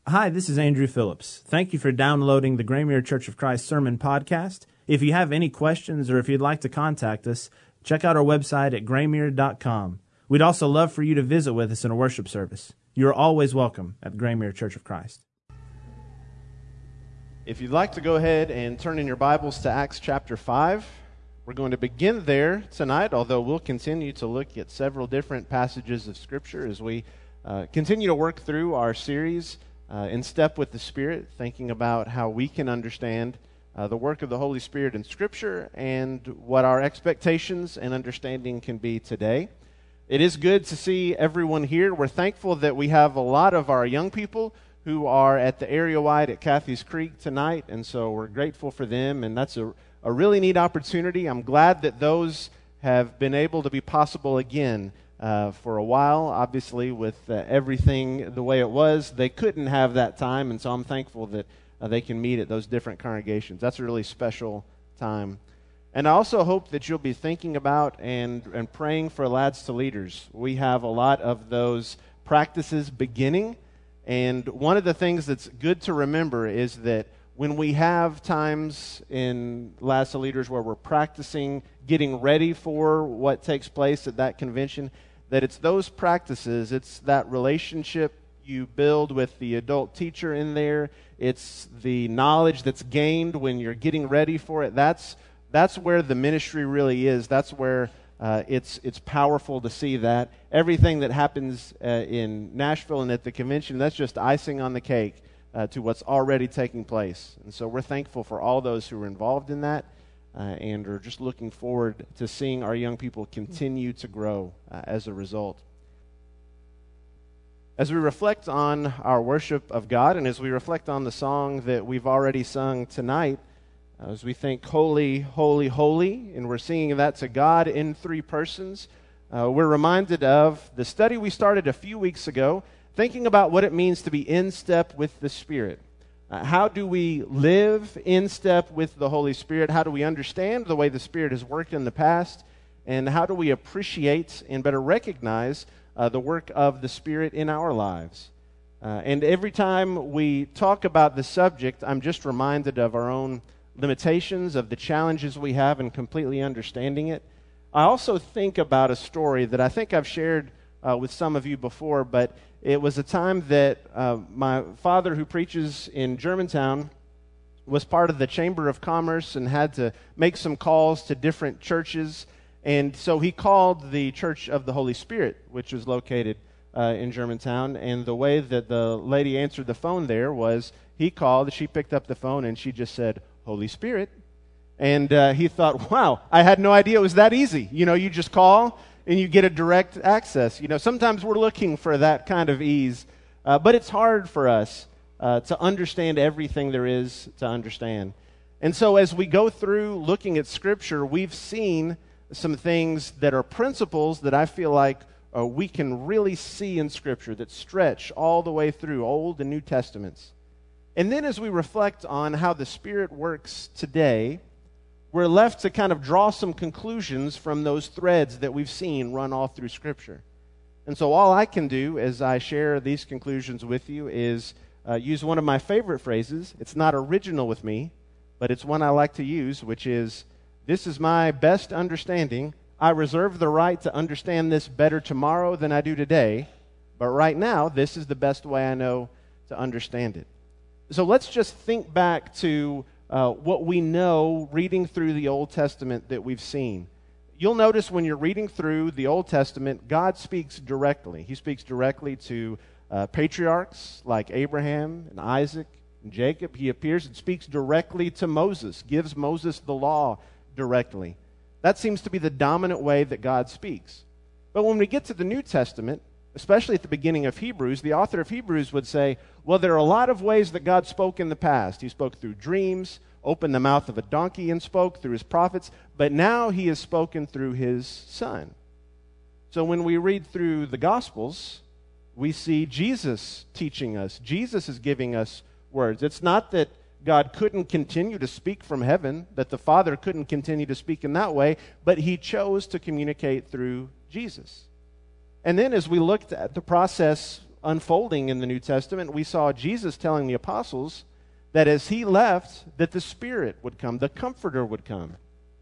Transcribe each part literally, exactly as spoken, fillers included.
Hi, this is Andrew Phillips. Thank you for downloading the Graymere Church of Christ Sermon Podcast. If you have any questions or if you'd like to contact us, check out our website at graymere dot com. We'd also love for you to visit with us in a worship service. You are always welcome at the Graymere Church of Christ. If you'd like to go ahead and turn in your Bibles to Acts chapter five, we're going to begin there tonight, although we'll continue to look at several different passages of Scripture as we uh, continue to work through our series uh, in step with the Spirit, thinking about how we can understand uh, the work of the Holy Spirit in Scripture and what our expectations and understanding can be today. It is good to see everyone here. We're thankful that we have a lot of our young people who are at the area wide at Cathy's Creek tonight, and so we're grateful for them, and that's a, a really neat opportunity. I'm glad that those have been able to be possible again uh, for a while. Obviously, with uh, everything the way it was, they couldn't have that time, and so I'm thankful that uh, they can meet at those different congregations. That's a really special time. And I also hope that you'll be thinking about and, and praying for Lads to Leaders. We have a lot of those practices beginning. And one of the things that's good to remember is that when we have times in Lads to Leaders where we're practicing getting ready for what takes place at that convention, that it's those practices, it's that relationship you build with the adult teacher in there, it's the knowledge that's gained when you're getting ready for it. That's that's where the ministry really is. That's where Uh, it's it's powerful to see that. Everything that happens uh, in Nashville and at the convention, that's just icing on the cake uh, to what's already taking place. And so we're thankful for all those who are involved in that uh, and are just looking forward to seeing our young people continue to grow uh, as a result. As we reflect on our worship of God and as we reflect on the song that we've already sung tonight, as we think, holy, holy, holy, and we're singing that to God in three persons, uh, we're reminded of the study we started a few weeks ago, thinking about what it means to be in step with the Spirit. Uh, how do we live in step with the Holy Spirit? How do we understand the way the Spirit has worked in the past? And how do we appreciate and better recognize uh, the work of the Spirit in our lives? Uh, and every time we talk about the subject, I'm just reminded of our own limitations, of the challenges we have in completely understanding it. I also think about a story that I think I've shared uh, with some of you before, but it was a time that uh, my father, who preaches in Germantown, was part of the Chamber of Commerce and had to make some calls to different churches, and so he called the Church of the Holy Spirit, which was located uh, in Germantown, and the way that the lady answered the phone there was he called, she picked up the phone, and she just said, Holy Spirit. And uh, he thought, wow, I had no idea it was that easy. You know, you just call and you get a direct access. You know, sometimes we're looking for that kind of ease, uh, but it's hard for us uh, to understand everything there is to understand. And so as we go through looking at Scripture, we've seen some things that are principles that I feel like uh, we can really see in Scripture that stretch all the way through Old and New Testaments. And then as we reflect on how the Spirit works today, we're left to kind of draw some conclusions from those threads that we've seen run all through Scripture. And so all I can do as I share these conclusions with you is uh, use one of my favorite phrases. It's not original with me, but it's one I like to use, which is, this is my best understanding. I reserve the right to understand this better tomorrow than I do today, but right now, this is the best way I know to understand it. So let's just think back to uh, what we know reading through the Old Testament that we've seen. You'll notice when you're reading through the Old Testament, God speaks directly. He speaks directly to uh, patriarchs like Abraham and Isaac and Jacob. He appears and speaks directly to Moses, gives Moses the law directly. That seems to be the dominant way that God speaks. But when we get to the New Testament, especially at the beginning of Hebrews, the author of Hebrews would say, well, there are a lot of ways that God spoke in the past. He spoke through dreams, opened the mouth of a donkey and spoke through his prophets, but now he has spoken through his Son. So when we read through the Gospels, we see Jesus teaching us. Jesus is giving us words. It's not that God couldn't continue to speak from heaven, that the Father couldn't continue to speak in that way, but he chose to communicate through Jesus. And then as we looked at the process unfolding in the New Testament, we saw Jesus telling the apostles that as he left, that the Spirit would come, the Comforter would come.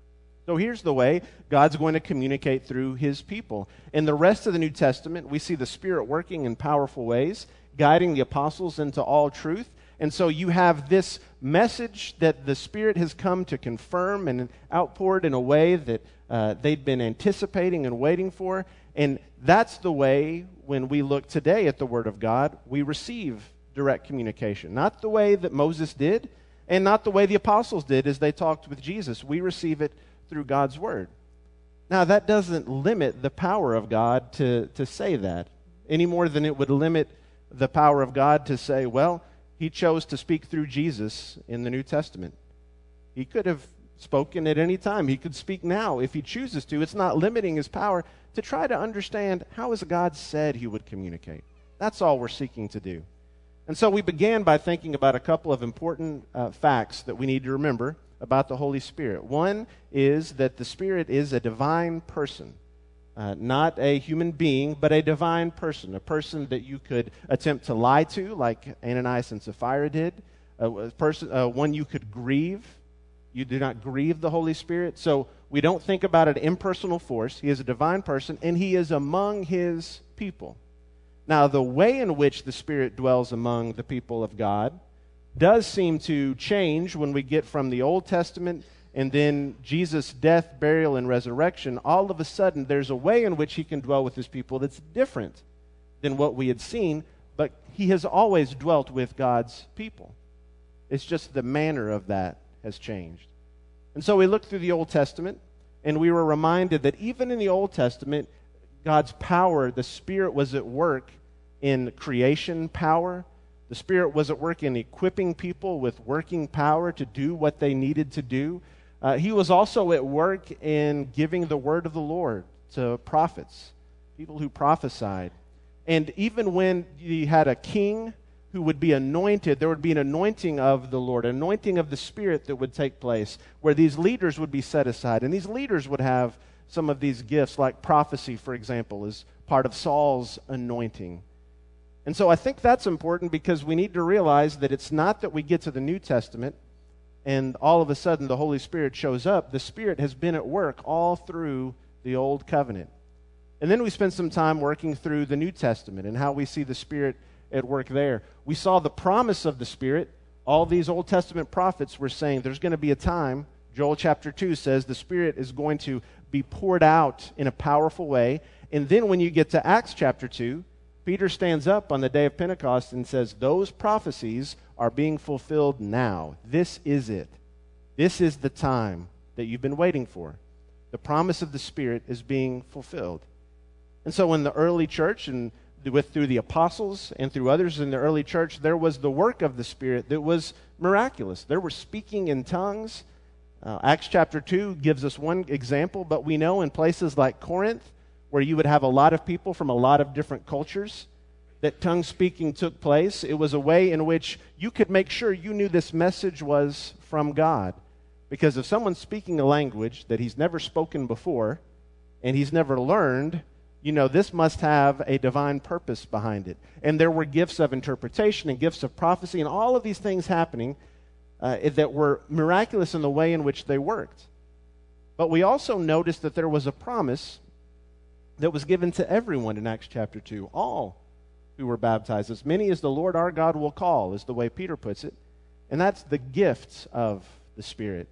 So here's the way God's going to communicate through his people. In the rest of the New Testament, we see the Spirit working in powerful ways, guiding the apostles into all truth. And so you have this message that the Spirit has come to confirm and outpoured in a way that uh, they'd been anticipating and waiting for. And that's the way, when we look today at the Word of God, we receive direct communication. Not the way that Moses did, and not the way the apostles did as they talked with Jesus. We receive it through God's Word. Now, that doesn't limit the power of God to, to say that, any more than it would limit the power of God to say, well, he chose to speak through Jesus in the New Testament. He could have spoken at any time. He could speak now if he chooses to. It's not limiting his power to try to understand how has God said he would communicate. That's all we're seeking to do. And so we began by thinking about a couple of important uh, facts that we need to remember about the Holy Spirit. One is that the Spirit is a divine person. Uh, not a human being, but a divine person, a person that you could attempt to lie to, like Ananias and Sapphira did, a, a person, uh, one you could grieve. You do not grieve the Holy Spirit. So we don't think about an impersonal force. He is a divine person, and he is among his people. Now, the way in which the Spirit dwells among the people of God does seem to change when we get from the Old Testament and then Jesus' death, burial, and resurrection. All of a sudden, there's a way in which he can dwell with his people that's different than what we had seen, but he has always dwelt with God's people. It's just the manner of that has changed. And so we looked through the Old Testament, and we were reminded that even in the Old Testament, God's power, the Spirit was at work in creation power. The Spirit was at work in equipping people with working power to do what they needed to do. Uh, he was also at work in giving the word of the Lord to prophets, people who prophesied. And even when you had a king who would be anointed, there would be an anointing of the Lord, an anointing of the Spirit that would take place, where these leaders would be set aside. And these leaders would have some of these gifts, like prophecy, for example, is part of Saul's anointing. And so I think that's important because we need to realize that it's not that we get to the New Testament and all of a sudden the Holy Spirit shows up. The Spirit has been at work all through the Old Covenant. And then we spent some time working through the New Testament and how we see the Spirit at work there. We saw the promise of the Spirit. All these Old Testament prophets were saying there's going to be a time, Joel chapter two says, the Spirit is going to be poured out in a powerful way. And then when you get to Acts chapter two, Peter stands up on the day of Pentecost and says, those prophecies are being fulfilled now. This is it. This is the time that you've been waiting for. The promise of the Spirit is being fulfilled. And so in the early church, and with through the apostles and through others in the early church, there was the work of the Spirit that was miraculous. There were speaking in tongues. Uh, Acts chapter two gives us one example, but we know in places like Corinth, where you would have a lot of people from a lot of different cultures, that tongue speaking took place. It was a way in which you could make sure you knew this message was from God. Because if someone's speaking a language that he's never spoken before and he's never learned, you know, this must have a divine purpose behind it. And there were gifts of interpretation and gifts of prophecy and all of these things happening uh, that were miraculous in the way in which they worked. But we also noticed that there was a promise that was given to everyone in Acts chapter two, all who were baptized, as many as the Lord our God will call, is the way Peter puts it. And that's the gifts of the Spirit.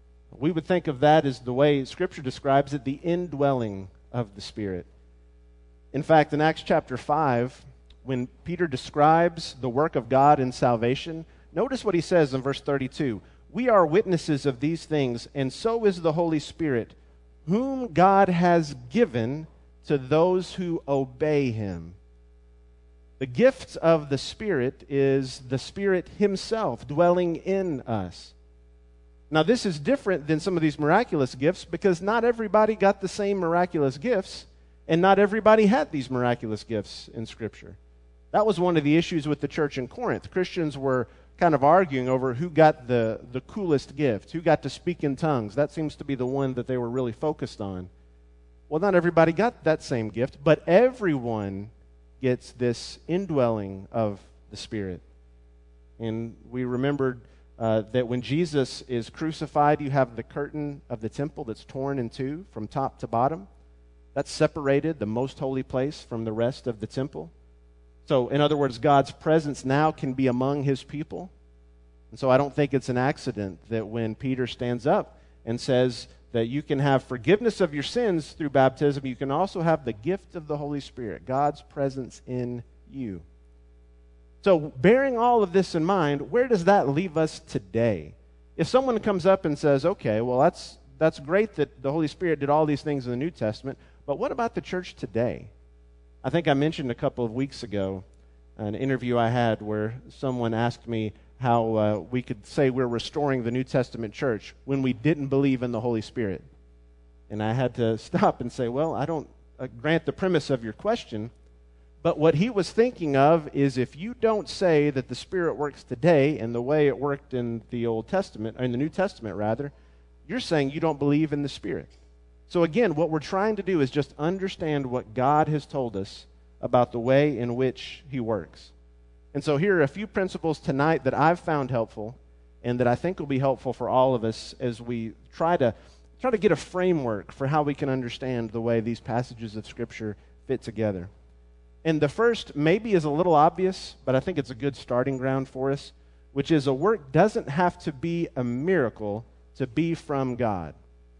We would think of that as the way Scripture describes it, the indwelling of the Spirit. In fact, in Acts chapter five, when Peter describes the work of God in salvation, notice what he says in verse thirty-two. We are witnesses of these things, and so is the Holy Spirit, whom God has given to those who obey him. The gift of the Spirit is the Spirit himself dwelling in us. Now, this is different than some of these miraculous gifts because not everybody got the same miraculous gifts, and not everybody had these miraculous gifts in Scripture. That was one of the issues with the church in Corinth. Christians were kind of arguing over who got the, the coolest gift, who got to speak in tongues. That seems to be the one that they were really focused on. Well, not everybody got that same gift, but everyone gets this indwelling of the Spirit. And we remembered uh, that when Jesus is crucified, you have the curtain of the temple that's torn in two from top to bottom. That's separated the most holy place from the rest of the temple. So, in other words, God's presence now can be among his people. And so I don't think it's an accident that when Peter stands up and says that you can have forgiveness of your sins through baptism, you can also have the gift of the Holy Spirit, God's presence in you. So, bearing all of this in mind, where does that leave us today? If someone comes up and says, okay, well, that's that's great that the Holy Spirit did all these things in the New Testament, but what about the church today? I think I mentioned a couple of weeks ago an interview I had where someone asked me how uh, we could say we're restoring the New Testament church when we didn't believe in the Holy Spirit. And I had to stop and say, well, I don't uh, grant the premise of your question, but what he was thinking of is if you don't say that the Spirit works today in the way it worked in the Old Testament, or in the New Testament rather, you're saying you don't believe in the Spirit. So again, what we're trying to do is just understand what God has told us about the way in which he works. And so here are a few principles tonight that I've found helpful and that I think will be helpful for all of us as we try to try to get a framework for how we can understand the way these passages of Scripture fit together. And the first maybe is a little obvious, but I think it's a good starting ground for us, which is a work doesn't have to be a miracle to be from God.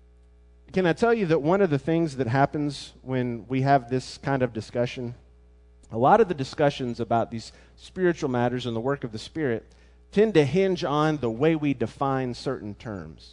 Can I tell you that one of the things that happens when we have this kind of discussion, a lot of the discussions about these spiritual matters and the work of the Spirit tend to hinge on the way we define certain terms.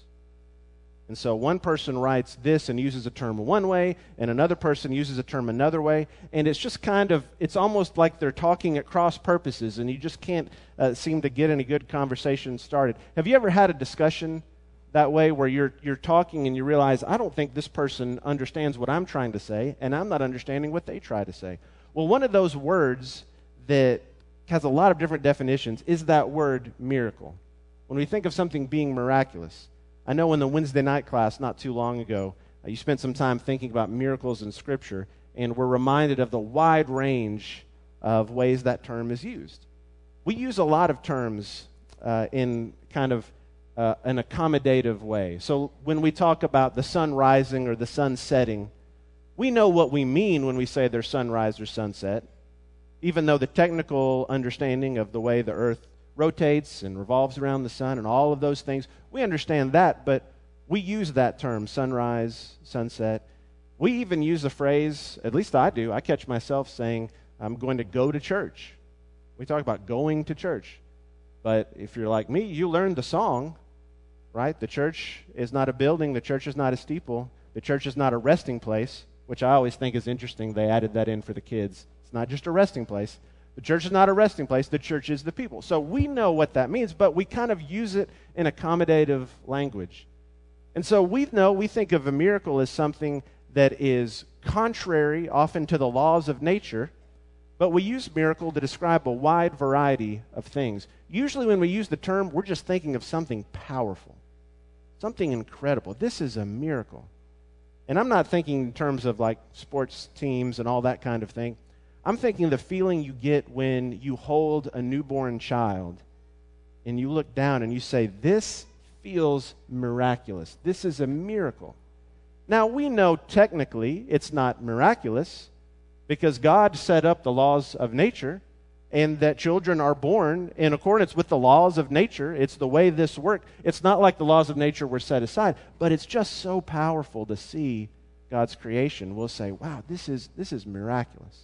And so one person writes this and uses a term one way, and another person uses a term another way, and it's just kind of, it's almost like they're talking at cross purposes, and you just can't uh, seem to get any good conversation started. Have you ever had a discussion that way where you're you're talking and you realize, I don't think this person understands what I'm trying to say, and I'm not understanding what they try to say? Well, one of those words that has a lot of different definitions is that word miracle. When we think of something being miraculous, I know in the Wednesday night class not too long ago, uh, you spent some time thinking about miracles in Scripture, and we're reminded of the wide range of ways that term is used. We use a lot of terms uh, in kind of Uh, an accommodative way. So when we talk about the sun rising or the sun setting, we know what we mean when we say there's sunrise or sunset, even though the technical understanding of the way the earth rotates and revolves around the sun and all of those things, we understand that, but we use that term, sunrise, sunset. We even use the phrase, at least I do, I catch myself saying, I'm going to go to church. We talk about going to church. But if you're like me, you learned the song, right? The church is not a building. The church is not a steeple. The church is not a resting place, which I always think is interesting. They added that in for the kids. It's not just a resting place. The church is not a resting place. The church is the people. So we know what that means, but we kind of use it in accommodative language. And so we know, we think of a miracle as something that is contrary often to the laws of nature, but we use miracle to describe a wide variety of things. Usually when we use the term, we're just thinking of something powerful, something incredible. This is a miracle. And I'm not thinking in terms of like sports teams and all that kind of thing. I'm thinking the feeling you get when you hold a newborn child and you look down and you say, this feels miraculous. This is a miracle. Now, we know technically it's not miraculous because God set up the laws of nature and that children are born in accordance with the laws of nature. It's the way this works. It's not like the laws of nature were set aside, but it's just so powerful to see God's creation. We'll say, wow, this is this is miraculous.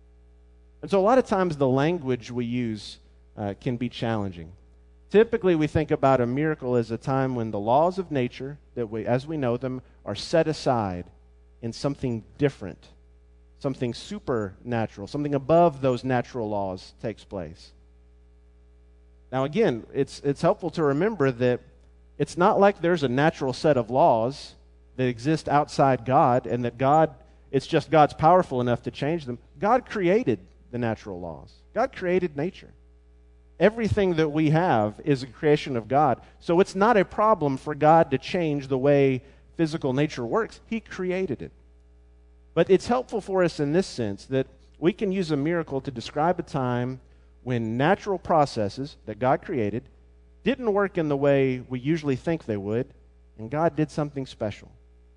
And so a lot of times the language we use uh, can be challenging. Typically we think about a miracle as a time when the laws of nature, that we, as we know them, are set aside in something different. Something supernatural, something above those natural laws takes place. Now again, it's it's helpful to remember that it's not like there's a natural set of laws that exist outside God and that God, it's just God's powerful enough to change them. God created the natural laws. God created nature. Everything that we have is a creation of God. So it's not a problem for God to change the way physical nature works. He created it. But it's helpful for us in this sense that we can use a miracle to describe a time when natural processes that God created didn't work in the way we usually think they would, and God did something special.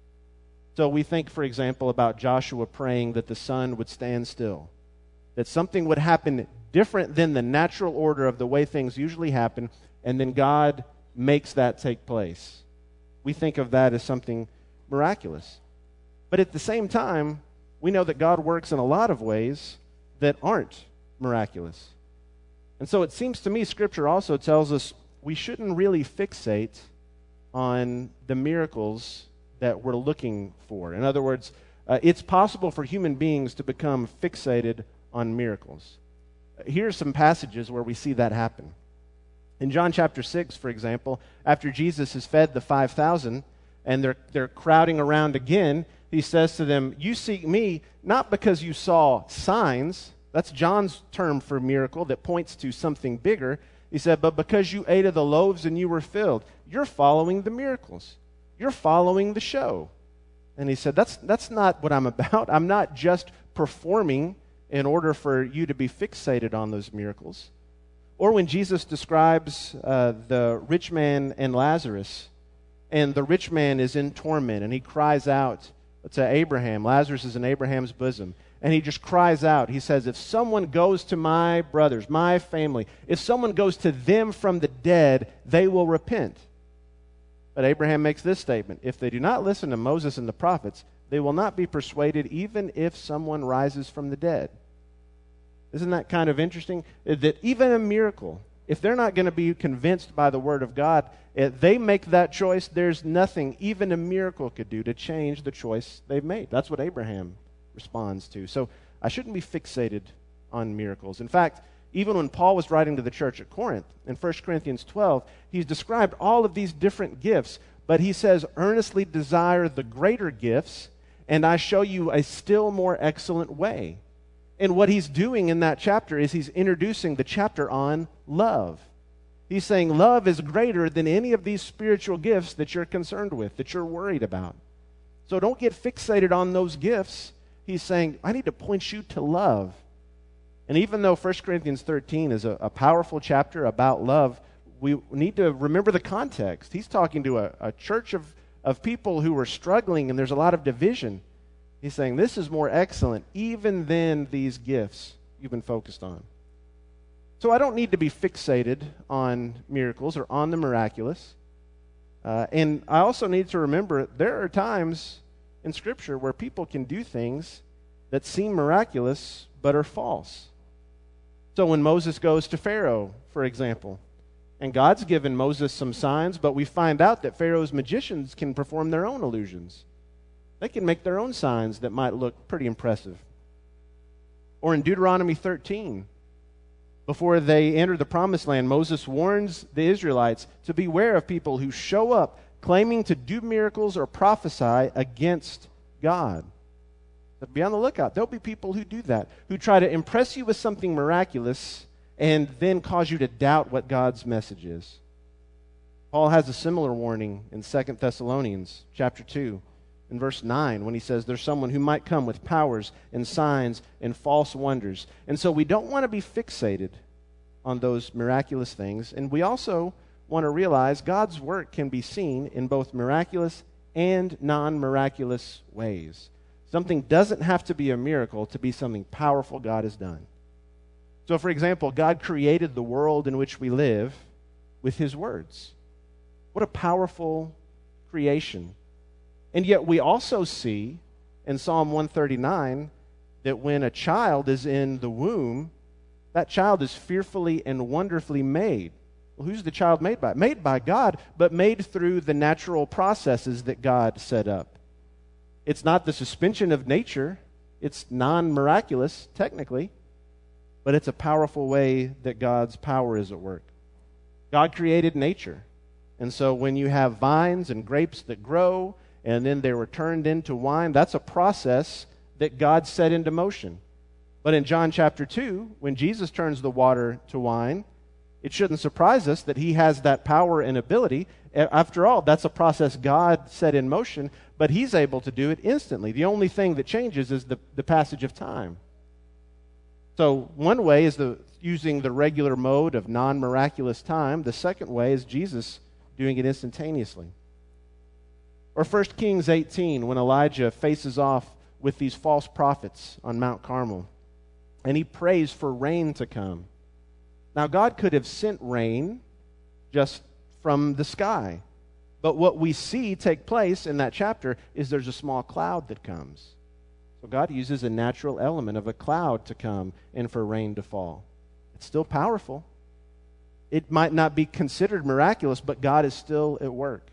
So we think, for example, about Joshua praying that the sun would stand still, that something would happen different than the natural order of the way things usually happen, and then God makes that take place. We think of that as something miraculous. But at the same time, we know that God works in a lot of ways that aren't miraculous. And so it seems to me Scripture also tells us we shouldn't really fixate on the miracles that we're looking for. In other words, uh, it's possible for human beings to become fixated on miracles. Here are some passages where we see that happen. In John chapter six, for example, after Jesus has fed the five thousand and they're, they're crowding around again, he says to them, "You seek me not because you saw signs." That's John's term for miracle that points to something bigger. He said, "But because you ate of the loaves and you were filled." You're following the miracles. You're following the show. And he said, that's, that's not what I'm about. I'm not just performing in order for you to be fixated on those miracles. Or when Jesus describes uh, the rich man and Lazarus, and the rich man is in torment, and he cries out to Abraham. Lazarus is in Abraham's bosom. And he just cries out. He says, "If someone goes to my brothers, my family, if someone goes to them from the dead, they will repent." But Abraham makes this statement: "If they do not listen to Moses and the prophets, they will not be persuaded even if someone rises from the dead." Isn't that kind of interesting? That even a miracle, if they're not going to be convinced by the Word of God, if they make that choice, there's nothing even a miracle could do to change the choice they've made. That's what Abraham responds to. So I shouldn't be fixated on miracles. In fact, even when Paul was writing to the church at Corinth, in First Corinthians twelve, he's described all of these different gifts, but he says, "Earnestly desire the greater gifts, and I show you a still more excellent way." And what he's doing in that chapter is he's introducing the chapter on love. He's saying love is greater than any of these spiritual gifts that you're concerned with, that you're worried about. So don't get fixated on those gifts. He's saying, I need to point you to love. And even though First Corinthians thirteen is a, a powerful chapter about love, we need to remember the context. He's talking to a, a church of, of people who are struggling, and there's a lot of division. He's saying this is more excellent even than these gifts you've been focused on. So I don't need to be fixated on miracles or on the miraculous. Uh, and I also need to remember there are times in Scripture where people can do things that seem miraculous but are false. So when Moses goes to Pharaoh, for example, and God's given Moses some signs, but we find out that Pharaoh's magicians can perform their own illusions. They can make their own signs that might look pretty impressive. Or in Deuteronomy thirteen, before they enter the promised land, Moses warns the Israelites to beware of people who show up claiming to do miracles or prophesy against God. But be on the lookout. There'll be people who do that, who try to impress you with something miraculous and then cause you to doubt what God's message is. Paul has a similar warning in Second Thessalonians chapter two. In verse nine, when he says there's someone who might come with powers and signs and false wonders. And so we don't want to be fixated on those miraculous things. And we also want to realize God's work can be seen in both miraculous and non-miraculous ways. Something doesn't have to be a miracle to be something powerful God has done. So, for example, God created the world in which we live with His words. What a powerful creation. And yet we also see in Psalm one thirty-nine that when a child is in the womb, that child is fearfully and wonderfully made. Well, who's the child made by? Made by God, but made through the natural processes that God set up. It's not the suspension of nature. It's non-miraculous, technically, but it's a powerful way that God's power is at work. God created nature. And so when you have vines and grapes that grow, and then they were turned into wine, that's a process that God set into motion. But in John chapter two, when Jesus turns the water to wine, it shouldn't surprise us that He has that power and ability. After all, that's a process God set in motion, but He's able to do it instantly. The only thing that changes is the, the passage of time. So one way is the using the regular mode of non-miraculous time. The second way is Jesus doing it instantaneously. Or First Kings eighteen, when Elijah faces off with these false prophets on Mount Carmel, and he prays for rain to come. Now, God could have sent rain just from the sky, but what we see take place in that chapter is there's a small cloud that comes. So God uses a natural element of a cloud to come and for rain to fall. It's still powerful. It might not be considered miraculous, but God is still at work.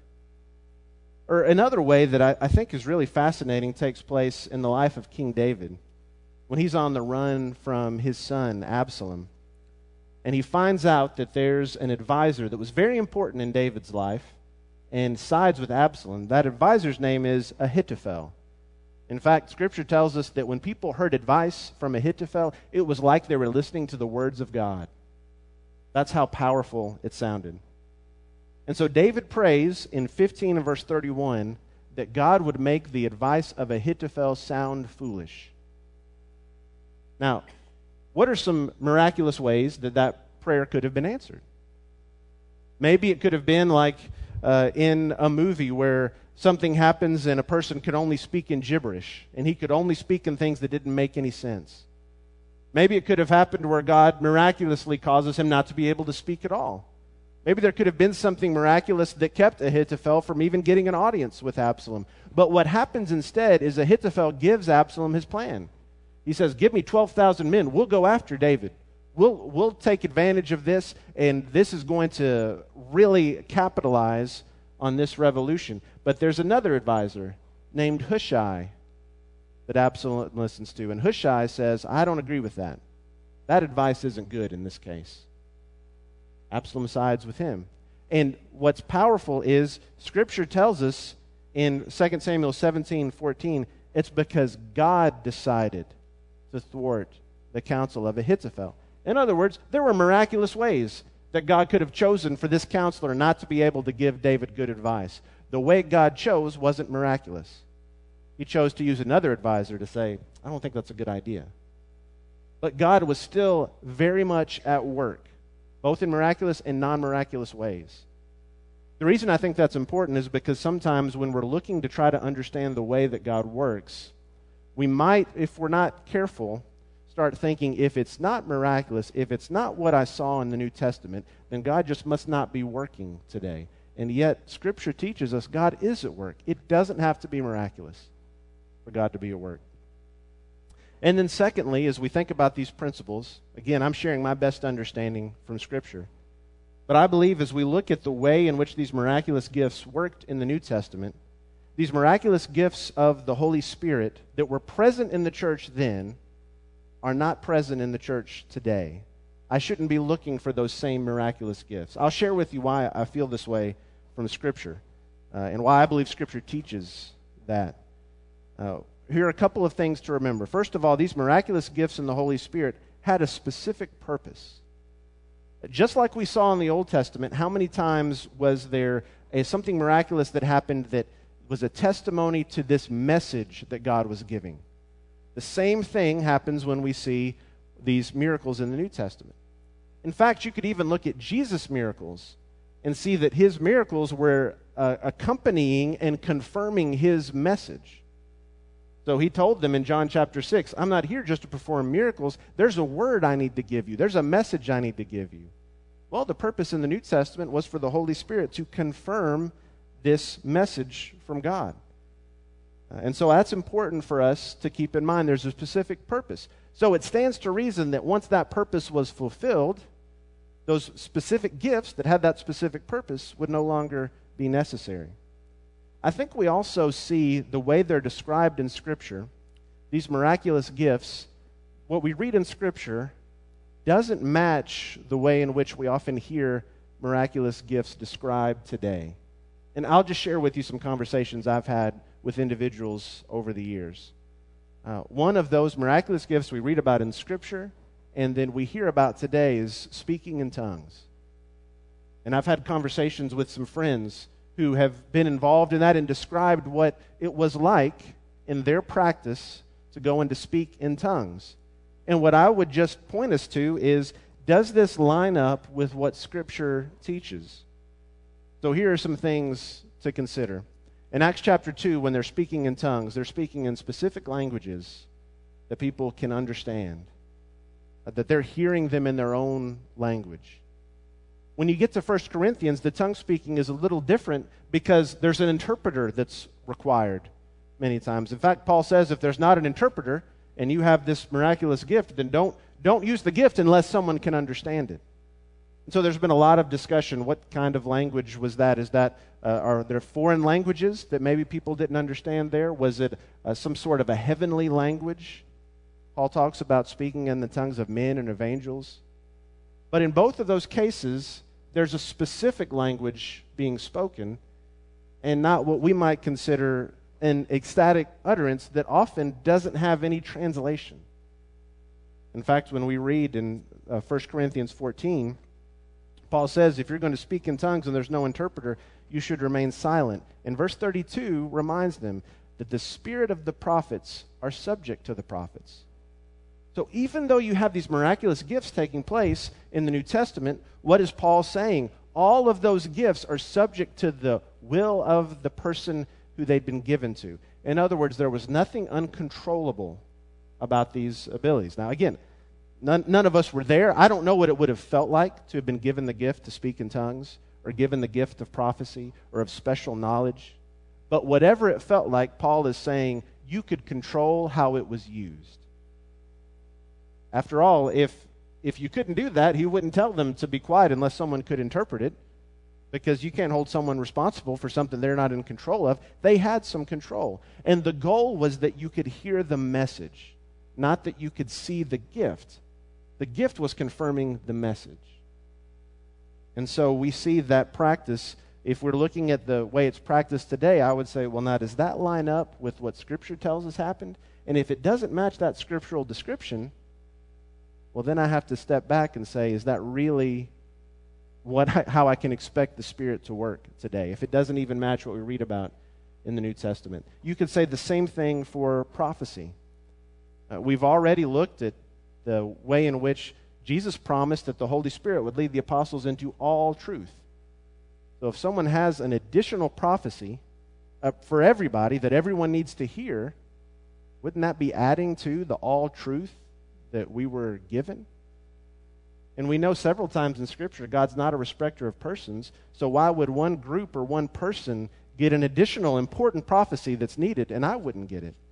Or another way that I, I think is really fascinating takes place in the life of King David, when he's on the run from his son Absalom. And he finds out that there's an advisor that was very important in David's life and sides with Absalom. That advisor's name is Ahithophel. In fact, Scripture tells us that when people heard advice from Ahithophel, it was like they were listening to the words of God. That's how powerful it sounded. And so David prays in fifteen and verse thirty-one that God would make the advice of Ahithophel sound foolish. Now, what are some miraculous ways that that prayer could have been answered? Maybe it could have been like uh, in a movie where something happens and a person could only speak in gibberish, and he could only speak in things that didn't make any sense. Maybe it could have happened where God miraculously causes him not to be able to speak at all. Maybe there could have been something miraculous that kept Ahithophel from even getting an audience with Absalom. But what happens instead is Ahithophel gives Absalom his plan. He says, give me twelve thousand men. We'll go after David. We'll, we'll take advantage of this, and this is going to really capitalize on this revolution. But there's another advisor named Hushai that Absalom listens to. And Hushai says, I don't agree with that. That advice isn't good in this case. Absalom sides with him. And what's powerful is Scripture tells us in Second Samuel seventeen fourteen, it's because God decided to thwart the counsel of Ahithophel. In other words, there were miraculous ways that God could have chosen for this counselor not to be able to give David good advice. The way God chose wasn't miraculous. He chose to use another advisor to say, I don't think that's a good idea. But God was still very much at work, both in miraculous and non-miraculous ways. The reason I think that's important is because sometimes when we're looking to try to understand the way that God works, we might, if we're not careful, start thinking if it's not miraculous, if it's not what I saw in the New Testament, then God just must not be working today. And yet, Scripture teaches us God is at work. It doesn't have to be miraculous for God to be at work. And then secondly, as we think about these principles, again, I'm sharing my best understanding from Scripture. But I believe as we look at the way in which these miraculous gifts worked in the New Testament, these miraculous gifts of the Holy Spirit that were present in the church then are not present in the church today. I shouldn't be looking for those same miraculous gifts. I'll share with you why I feel this way from Scripture uh, and why I believe Scripture teaches that. Uh, here are a couple of things to remember. First of all, these miraculous gifts in the Holy Spirit had a specific purpose. Just like we saw in the Old Testament, how many times was there a, something miraculous that happened that was a testimony to this message that God was giving? The same thing happens when we see these miracles in the New Testament. In fact, you could even look at Jesus' miracles and see that his miracles were uh, accompanying and confirming his message. So he told them in John chapter six, I'm not here just to perform miracles. There's a word I need to give you. There's a message I need to give you. Well, the purpose in the New Testament was for the Holy Spirit to confirm this message from God. Uh, and so that's important for us to keep in mind. There's a specific purpose. So it stands to reason that once that purpose was fulfilled, those specific gifts that had that specific purpose would no longer be necessary. I think we also see the way they're described in Scripture, these miraculous gifts, what we read in Scripture doesn't match the way in which we often hear miraculous gifts described today. And I'll just share with you some conversations I've had with individuals over the years. Uh, one of those miraculous gifts we read about in Scripture and then we hear about today is speaking in tongues. And I've had conversations with some friends who have been involved in that and described what it was like in their practice to go and to speak in tongues. And what I would just point us to is, does this line up with what Scripture teaches? So here are some things to consider. In Acts chapter two, when they're speaking in tongues, they're speaking in specific languages that people can understand, that they're hearing them in their own language. When you get to First Corinthians, the tongue speaking is a little different because there's an interpreter that's required many times. In fact, Paul says if there's not an interpreter and you have this miraculous gift, then don't, don't use the gift unless someone can understand it. And so there's been a lot of discussion. What kind of language was that? Is that, uh, are there foreign languages that maybe people didn't understand there? Was it uh, some sort of a heavenly language? Paul talks about speaking in the tongues of men and of angels. But in both of those cases, there's a specific language being spoken and not what we might consider an ecstatic utterance that often doesn't have any translation. In fact, when we read in uh, First Corinthians fourteen, Paul says if you're going to speak in tongues and there's no interpreter, you should remain silent. And verse thirty-two reminds them that the spirit of the prophets are subject to the prophets. So even though you have these miraculous gifts taking place in the New Testament, what is Paul saying? All of those gifts are subject to the will of the person who they'd been given to. In other words, there was nothing uncontrollable about these abilities. Now, again, none, none of us were there. I don't know what it would have felt like to have been given the gift to speak in tongues or given the gift of prophecy or of special knowledge. But whatever it felt like, Paul is saying you could control how it was used. After all, if if you couldn't do that, he wouldn't tell them to be quiet unless someone could interpret it, because you can't hold someone responsible for something they're not in control of. They had some control. And the goal was that you could hear the message, not that you could see the gift. The gift was confirming the message. And so we see that practice. If we're looking at the way it's practiced today, I would say, well, now, does that line up with what Scripture tells us happened? And if it doesn't match that scriptural description, well, then I have to step back and say, is that really what I, how I can expect the Spirit to work today, if it doesn't even match what we read about in the New Testament? You could say the same thing for prophecy. Uh, we've already looked at the way in which Jesus promised that the Holy Spirit would lead the apostles into all truth. So if someone has an additional prophecy uh, for everybody that everyone needs to hear, wouldn't that be adding to the all truth that we were given? And we know several times in Scripture God's not a respecter of persons, so why would one group or one person get an additional important prophecy that's needed and I wouldn't get it?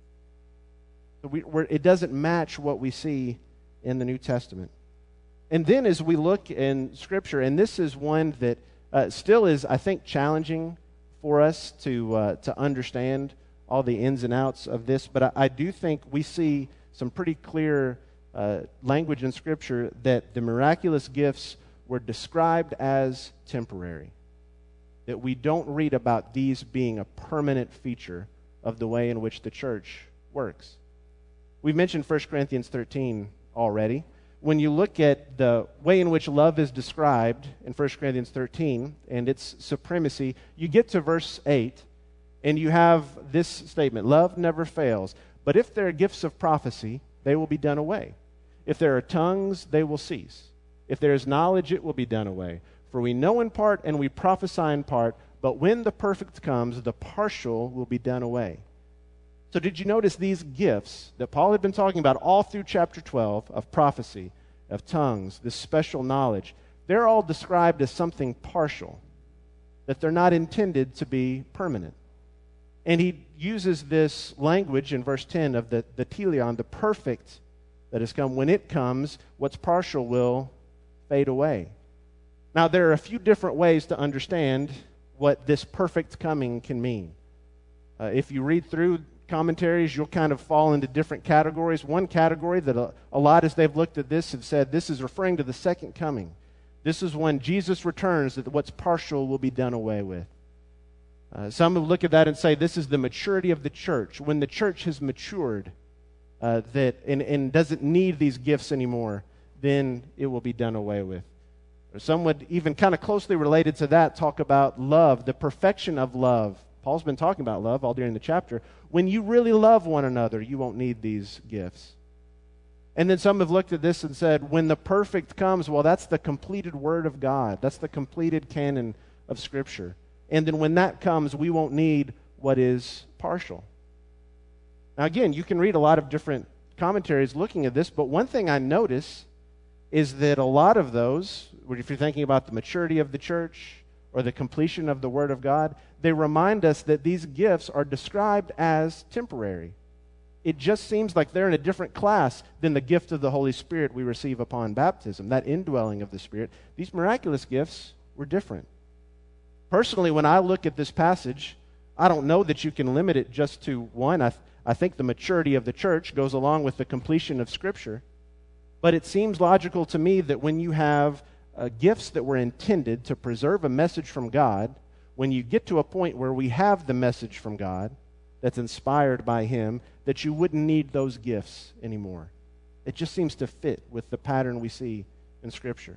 So we, we're, it doesn't match what we see in the New Testament. And then as we look in Scripture, and this is one that uh, still is, I think, challenging for us to uh, to understand all the ins and outs of this, but I, I do think we see some pretty clear uh, language in Scripture that the miraculous gifts were described as temporary, that we don't read about these being a permanent feature of the way in which the church works. We've mentioned First Corinthians thirteen already. When you look at the way in which love is described in First Corinthians thirteen and its supremacy, you get to verse eight, and you have this statement: love never fails, but if there are gifts of prophecy, they will be done away. If there are tongues, they will cease. If there is knowledge, it will be done away. For we know in part and we prophesy in part, but when the perfect comes, the partial will be done away. So did you notice these gifts that Paul had been talking about all through chapter twelve, of prophecy, of tongues, this special knowledge? They're all described as something partial, that they're not intended to be permanent. And he uses this language in verse ten of the, the teleon, the perfect that has come. When it comes, what's partial will fade away. Now, there are a few different ways to understand what this perfect coming can mean. Uh, if you read through commentaries, you'll kind of fall into different categories. One category that a, a lot, as they've looked at this, have said this is referring to the second coming. This is when Jesus returns, that what's partial will be done away with. Uh, some will look at that and say this is the maturity of the church. When the church has matured uh, that and, and doesn't need these gifts anymore, then it will be done away with. Or some would, even kind of closely related to that, talk about love, the perfection of love. Paul's been talking about love all during the chapter. When you really love one another, you won't need these gifts. And then some have looked at this and said, when the perfect comes, well, that's the completed Word of God. That's the completed canon of Scripture. And then when that comes, we won't need what is partial. Now, again, you can read a lot of different commentaries looking at this, but one thing I notice is that a lot of those, if you're thinking about the maturity of the church or the completion of the Word of God, they remind us that these gifts are described as temporary. It just seems like they're in a different class than the gift of the Holy Spirit we receive upon baptism, that indwelling of the Spirit. These miraculous gifts were different. Personally, when I look at this passage, I don't know that you can limit it just to one. I, th- I think the maturity of the church goes along with the completion of Scripture. But it seems logical to me that when you have uh, gifts that were intended to preserve a message from God, when you get to a point where we have the message from God that's inspired by Him, that you wouldn't need those gifts anymore. It just seems to fit with the pattern we see in Scripture.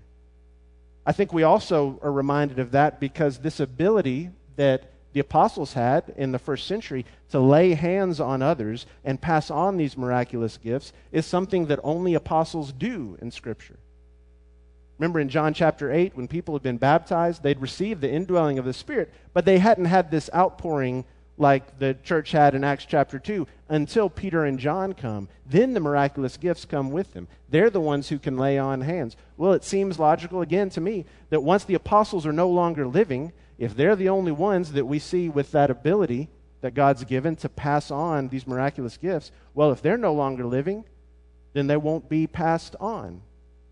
I think we also are reminded of that because this ability that the apostles had in the first century to lay hands on others and pass on these miraculous gifts is something that only apostles do in Scripture. Remember in John chapter eight, when people had been baptized, they'd received the indwelling of the Spirit, but they hadn't had this outpouring like the church had in Acts chapter two until Peter and John come. Then the miraculous gifts come with them. They're the ones who can lay on hands. Well, it seems logical again to me that once the apostles are no longer living, if they're the only ones that we see with that ability that God's given to pass on these miraculous gifts, well, if they're no longer living, then they won't be passed on.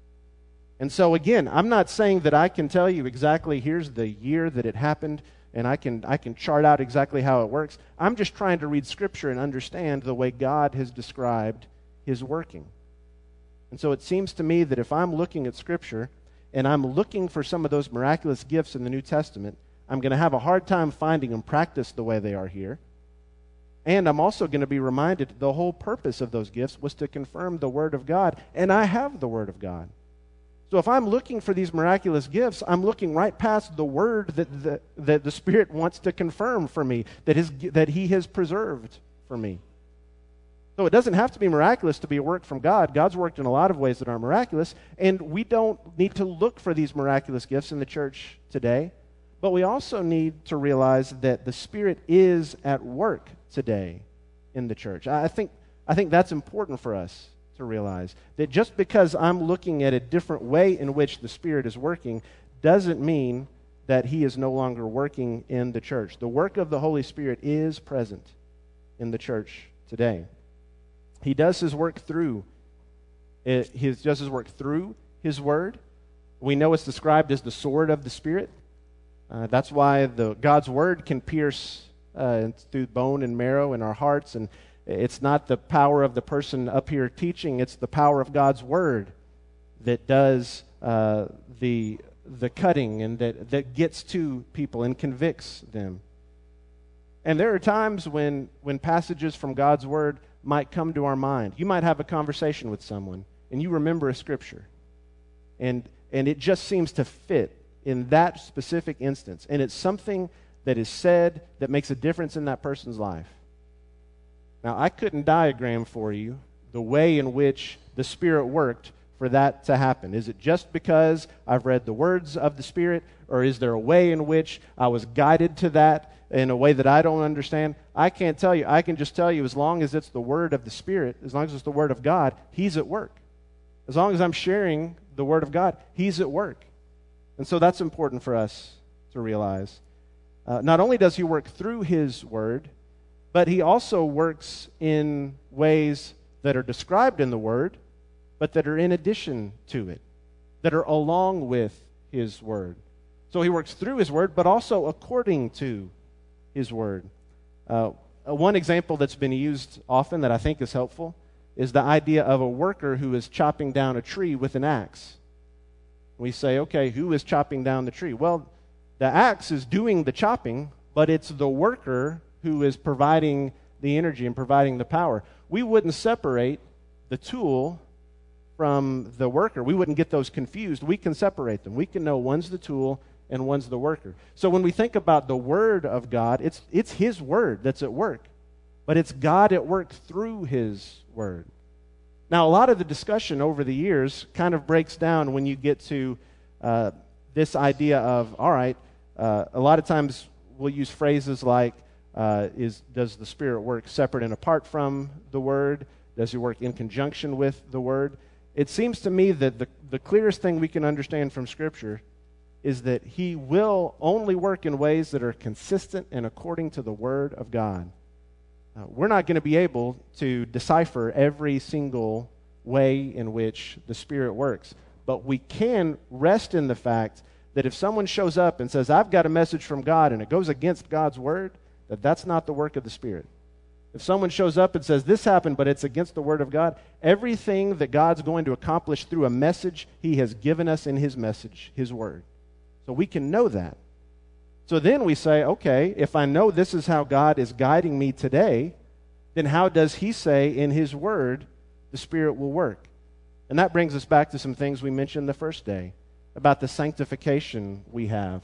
And so again, I'm not saying that I can tell you exactly here's the year that it happened and I can I can chart out exactly how it works. I'm just trying to read Scripture and understand the way God has described His working. And so it seems to me that if I'm looking at Scripture and I'm looking for some of those miraculous gifts in the New Testament, I'm going to have a hard time finding them practiced the way they are here. And I'm also going to be reminded the whole purpose of those gifts was to confirm the Word of God, and I have the Word of God. So if I'm looking for these miraculous gifts, I'm looking right past the Word that the, that the Spirit wants to confirm for me, that, his, that He has preserved for me. So it doesn't have to be miraculous to be a work from God. God's worked in a lot of ways that are miraculous, and we don't need to look for these miraculous gifts in the church today. But we also need to realize that the Spirit is at work today in the church. I think, I think that's important for us to realize, that just because I'm looking at a different way in which the Spirit is working doesn't mean that He is no longer working in the church. The work of the Holy Spirit is present in the church today. He does His work through, He does His work through His Word. We know it's described as the sword of the Spirit. Uh, that's why the God's Word can pierce uh, through bone and marrow in our hearts, and it's not the power of the person up here teaching, it's the power of God's Word that does uh, the the cutting and that, that gets to people and convicts them. And there are times when, when passages from God's Word might come to our mind. You might have a conversation with someone, and you remember a Scripture, and and it just seems to fit in that specific instance, and it's something that is said that makes a difference in that person's life. Now, I couldn't diagram for you the way in which the Spirit worked for that to happen. Is it just because I've read the words of the Spirit, or is there a way in which I was guided to that in a way that I don't understand? I can't tell you. I can just tell you, as long as it's the Word of the Spirit, as long as it's the Word of God, He's at work. As long as I'm sharing the Word of God, He's at work. And so that's important for us to realize. Uh, not only does He work through His Word, but He also works in ways that are described in the Word, but that are in addition to it, that are along with His Word. So He works through His Word, but also according to His Word. Uh, one example that's been used often that I think is helpful is the idea of a worker who is chopping down a tree with an axe. We say, okay, who is chopping down the tree? Well, the axe is doing the chopping, but it's the worker who is providing the energy and providing the power. We wouldn't separate the tool from the worker. We wouldn't get those confused. We can separate them. We can know one's the tool and one's the worker. So when we think about the Word of God, it's it's His Word that's at work, but it's God at work through His Word. Now, a lot of the discussion over the years kind of breaks down when you get to uh, this idea of, all right, uh, a lot of times we'll use phrases like, uh, is does the Spirit work separate and apart from the Word? Does He work in conjunction with the Word? It seems to me that the, the clearest thing we can understand from Scripture is that He will only work in ways that are consistent and according to the Word of God. Uh, we're not going to be able to decipher every single way in which the Spirit works, but we can rest in the fact that if someone shows up and says, I've got a message from God, and it goes against God's Word, that that's not the work of the Spirit. If someone shows up and says, this happened, but it's against the Word of God, everything that God's going to accomplish through a message, He has given us in His message, His Word. So we can know that. So then we say, okay, if I know this is how God is guiding me today, then how does He say in His Word the Spirit will work? And that brings us back to some things we mentioned the first day about the sanctification we have.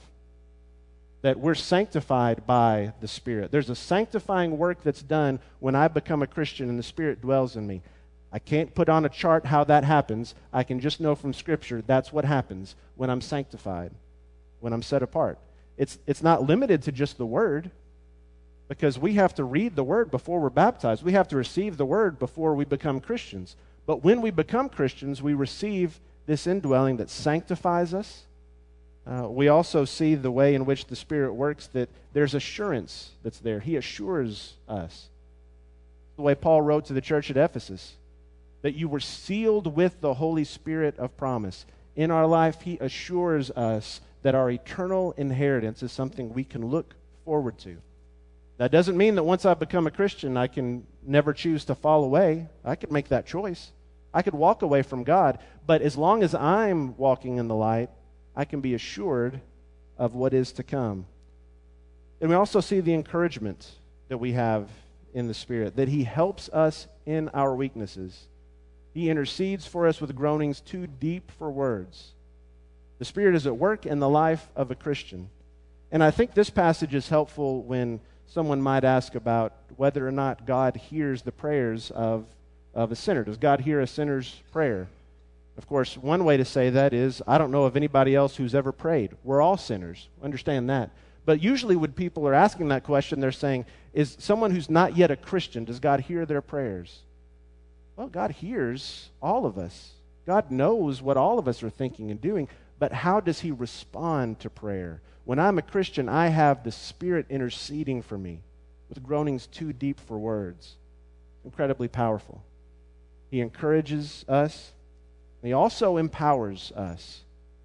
That we're sanctified by the Spirit. There's a sanctifying work that's done when I become a Christian and the Spirit dwells in me. I can't put on a chart how that happens. I can just know from Scripture that's what happens when I'm sanctified, when I'm set apart. It's, it's not limited to just the Word, because we have to read the Word before we're baptized. We have to receive the Word before we become Christians. But when we become Christians, we receive this indwelling that sanctifies us. Uh, we also see the way in which the Spirit works, that there's assurance that's there. He assures us. The way Paul wrote to the church at Ephesus, that you were sealed with the Holy Spirit of promise. In our life, He assures us that our eternal inheritance is something we can look forward to. That doesn't mean that once I become a Christian, I can never choose to fall away. I could make that choice. I could walk away from God. But as long as I'm walking in the light, I can be assured of what is to come. And we also see the encouragement that we have in the Spirit, that He helps us in our weaknesses. He intercedes for us with groanings too deep for words. The Spirit is at work in the life of a Christian. And I think this passage is helpful when someone might ask about whether or not God hears the prayers of, of a sinner. Does God hear a sinner's prayer? Of course, one way to say that is, I don't know of anybody else who's ever prayed. We're all sinners. Understand that. But usually when people are asking that question, they're saying, is someone who's not yet a Christian, does God hear their prayers? Well, God hears all of us. God knows what all of us are thinking and doing. But how does He respond to prayer? When I'm a Christian, I have the Spirit interceding for me with groanings too deep for words. Incredibly powerful. He encourages us. He also empowers us.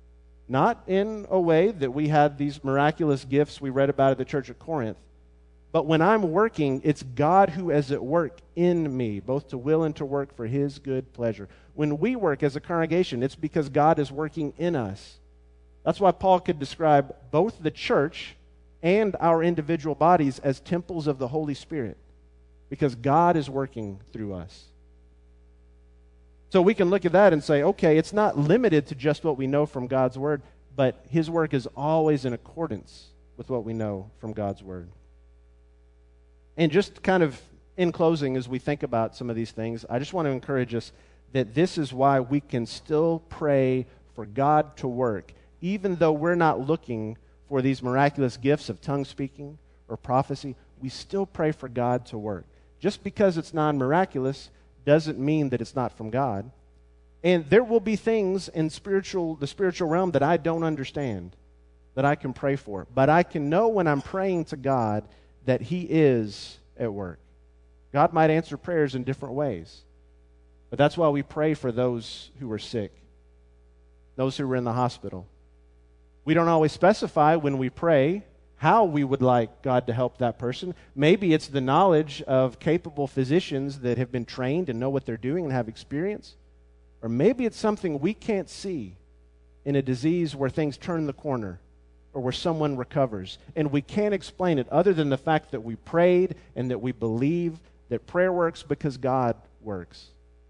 Not in a way that we had these miraculous gifts we read about at the church at Corinth, but when I'm working, it's God who is at work in me, both to will and to work for His good pleasure. When we work as a congregation, it's because God is working in us. That's why Paul could describe both the church and our individual bodies as temples of the Holy Spirit, because God is working through us. So we can look at that and say, okay, it's not limited to just what we know from God's Word, but His work is always in accordance with what we know from God's Word. And just kind of in closing, as we think about some of these things, I just want to encourage us that this is why we can still pray for God to work, even though we're not looking for these miraculous gifts of tongue speaking or prophecy. We still pray for God to work. Just because it's non-miraculous doesn't mean that it's not from God. And there will be things in spiritual, the spiritual realm that I don't understand, that I can pray for. But I can know when I'm praying to God that He is at work. God might answer prayers in different ways. But that's why we pray for those who are sick, those who are in the hospital. We don't always specify when we pray how we would like God to help that person. Maybe it's the knowledge of capable physicians that have been trained and know what they're doing and have experience. Or maybe it's something we can't see in a disease where things turn the corner or where someone recovers. And we can't explain it other than the fact that we prayed and that we believe that prayer works because God works.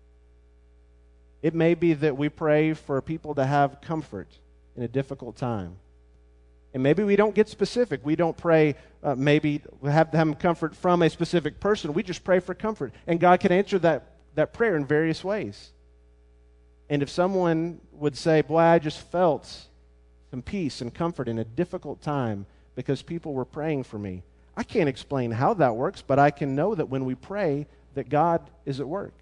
It may be that we pray for people to have comfort in a difficult time. And maybe we don't get specific. We don't pray, uh, maybe we have them comfort from a specific person. We just pray for comfort. And God can answer that that prayer in various ways. And if someone would say, boy, I just felt some peace and comfort in a difficult time because people were praying for me, I can't explain how that works, but I can know that when we pray, that God is at work.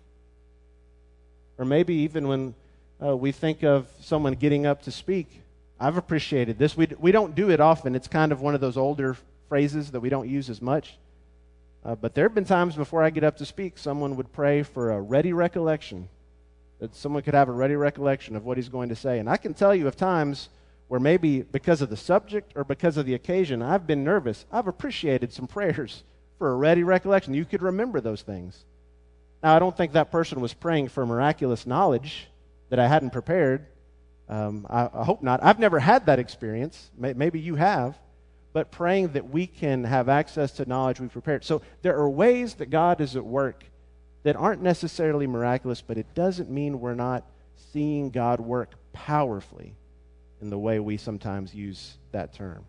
Or maybe even when uh, we think of someone getting up to speak, I've appreciated this. We, we don't do it often. It's kind of one of those older phrases that we don't use as much. Uh, but there have been times before I get up to speak, someone would pray for a ready recollection, that someone could have a ready recollection of what he's going to say. And I can tell you of times where maybe because of the subject or because of the occasion, I've been nervous. I've appreciated some prayers for a ready recollection. You could remember those things. Now, I don't think that person was praying for miraculous knowledge that I hadn't prepared. Um, I, I hope not. I've never had that experience. May, maybe you have. But praying that we can have access to knowledge we've prepared. So there are ways that God is at work that aren't necessarily miraculous, but it doesn't mean we're not seeing God work powerfully in the way we sometimes use that term.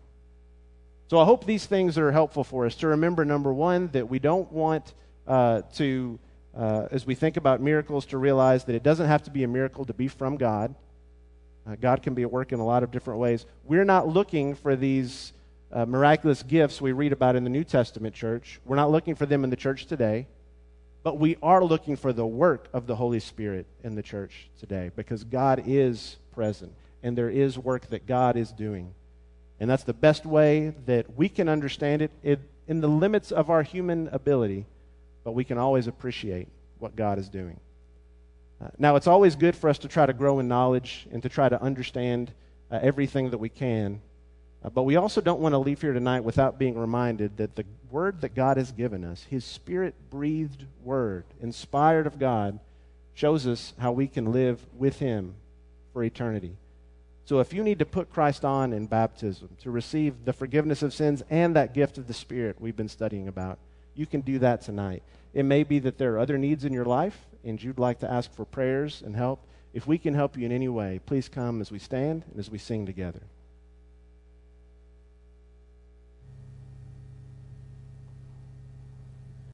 So I hope these things are helpful for us to remember, number one, that we don't want uh, to, uh, as we think about miracles, to realize that it doesn't have to be a miracle to be from God. Uh, God can be at work in a lot of different ways. We're not looking for these uh, miraculous gifts we read about in the New Testament church. We're not looking for them in the church today. But we are looking for the work of the Holy Spirit in the church today because God is present and there is work that God is doing. And that's the best way that we can understand it, it in the limits of our human ability, but we can always appreciate what God is doing. Uh, now, it's always good for us to try to grow in knowledge and to try to understand uh, everything that we can. Uh, but we also don't want to leave here tonight without being reminded that the word that God has given us, His Spirit-breathed word, inspired of God, shows us how we can live with Him for eternity. So if you need to put Christ on in baptism to receive the forgiveness of sins and that gift of the Spirit we've been studying about, you can do that tonight. It may be that there are other needs in your life and you'd like to ask for prayers and help. If we can help you in any way, please come as we stand and as we sing together.